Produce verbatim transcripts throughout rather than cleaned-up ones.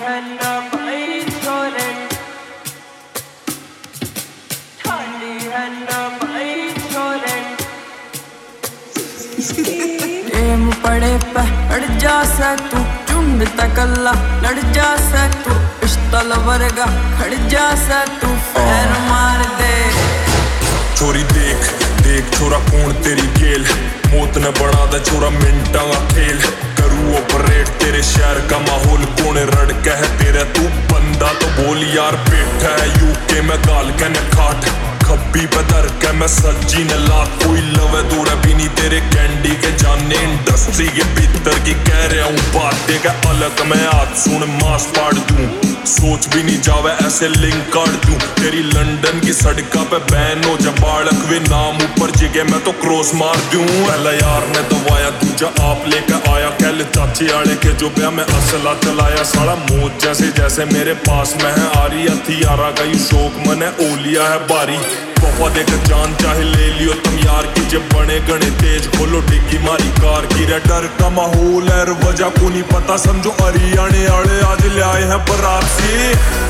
है तबाही छोरे ठाली है तबाही छोरे प्रेम पड़े पे अड़ जा सा तू झुंड तकल्ला लड़ जा सा तू पिस्तौल वर्गा खड़ जा सा तू फैर मार दे छोरी देख देख छोरा कौन तेरी गेल मौत ने बना दे छोरा मिनटा का खेल करूँ ऑपरेट तेरे शहर का माहौल कौन रड़ के है तेरा तू बंदा तो बोल यार बैठा है यूके में गाल के ने खाट खब्बी बदर के मैं सज्जी ने लाख कोई लवे दूर भी नहीं तेरे कैंडी के जाने इंडस्ट्री के भीतर की कह रहा हूँ बातें का अलग मैं हाथ सुन मास फाड़ दूं सोच भी नहीं जावे ऐसे लिंक काट दूं तेरी लंदन की सड़का पे बैन हो जा बालक वे नाम ऊपर जिगे मैं तो क्रॉस मार दूं पहला यार ने दवाया दूजा आप लेकर आया कल चाची आड़े के जो ब्याह में असला चलाया सारा मौत जैसे जैसे मेरे पास में है आ रही हथियारा का यू शौक मन है ओलिया है बारी वफा देकर जान चाहे ले लियो तुम यार की जब बने गणे तेज खोलो डिग्गी मारी कार की रे डर का माहौल है वजह को नहीं पता समझो हरियाणे आड़े आज ले आए हैं बारात से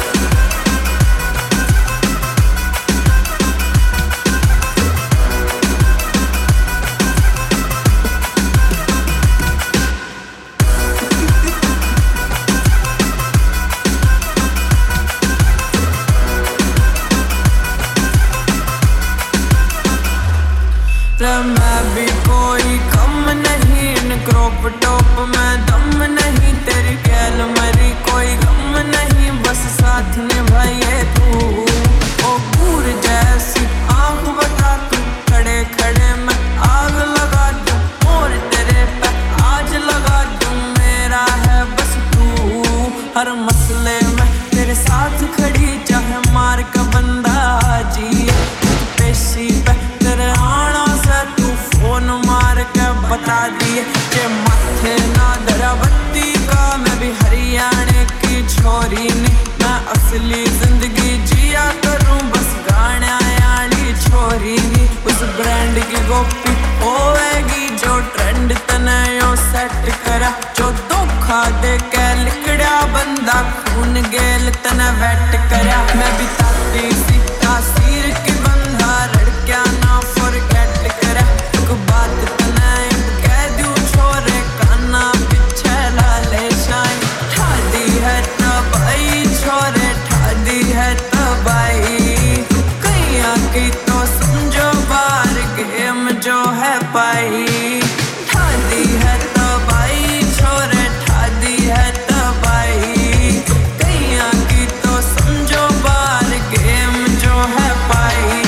मैं भी कोई कम नहीं इन क्रॉप टॉप में दम नहीं तेरी गैल मरी कोई गम नहीं बस साथ निभाइए तू ओ भूर जैसी आँख बता तू खड़े खड़े मैं आग लगा दूं और तेरे पे आज लगा दूं मेरा है बस तू हर मसले में तेरे साथ खड़ी चाहे मार का बंदा जी पेशी पे तेरे आना फोन मार के बता दिए कि माथे ना दरावती का मैं भी हरियाणे की छोरी नहीं मैं असली जिंदगी जिया करूं बस गाने आयाली छोरी नहीं उस ब्रांड की कॉपी होएगी जो ट्रेंड तने यो सेट करा जो धोखा दे के लिकड़ा बंदा खून गेल तने वेट करा मैं भी ताती सी तासीर की बंदा लड़कियां ना फॉरगेट करा बात तनाई कह दूं छोरे काना पीछे लाले शाइन ठादी है तबाही छोरे ठादी है तबाही कैया की तो समझो बार गेम जो है पाई ठादी है तबाही छोरे ठादी है तबाही कैया की तो समझो बार गेम जो है पाई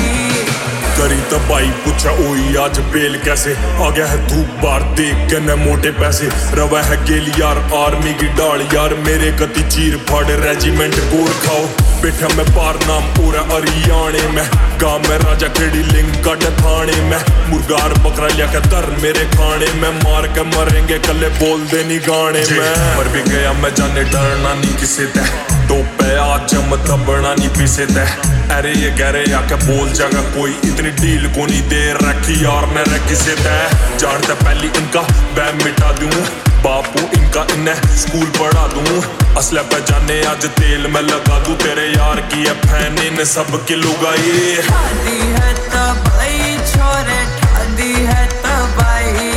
करी तबाही पूछा ओई आज बेल कैसे आ गया है धूप बार देख के न मोटे पैसे रवा है गेल यार आर्मी की डाल यार मेरे गति चीर फाड़ रेजिमेंट गोर खाओ बैठा मैं पार नाम पूरा हरियाणे में गांव में राजा खेड़ी लिंक कट थाने में मुर्गार बकरा लिया के दर मेरे खाने में मार के मरेंगे कल्ले बोल दे नहीं गाने में मर भी गया मैं जाने डरना नहीं किसे तय तो पे आज जम दबना नहीं पीसे तय अरे ये कह रहे आके बोल जागा कोई इतनी डील को नहीं दे रखी यार ने रखी से तय जानता पहली इनका बैम मिटा दूं बापू इनका इन्हें स्कूल पढ़ा दूं असला पे जाने आज तेल में लगा दूं तेरे यार की है फैन इन सब की लुगाई ठादी है तबाही छोरे ठादी है तबाही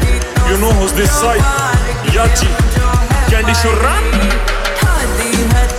you know who's this side Yachi Candy Shuran ठादी है